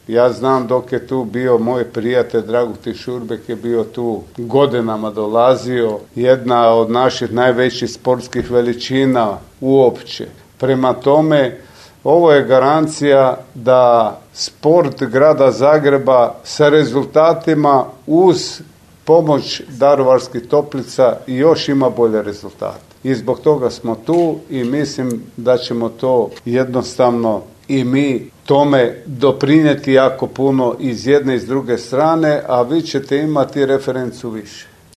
Ja znam dok je tu bio moj prijatelj Dragutin Šurbek je bio tu godinama dolazio, jedna od naših najvećih sportskih veličina uopće. Prema tome, ovo je garancija da sport grada Zagreba sa rezultatima uz pomoć Daruvarskih Toplica još ima bolje rezultate. I zbog toga smo tu i mislim da ćemo to jednostavno i mi tome doprinijeti jako puno iz jedne i s druge strane, a vi ćete imati referencu više.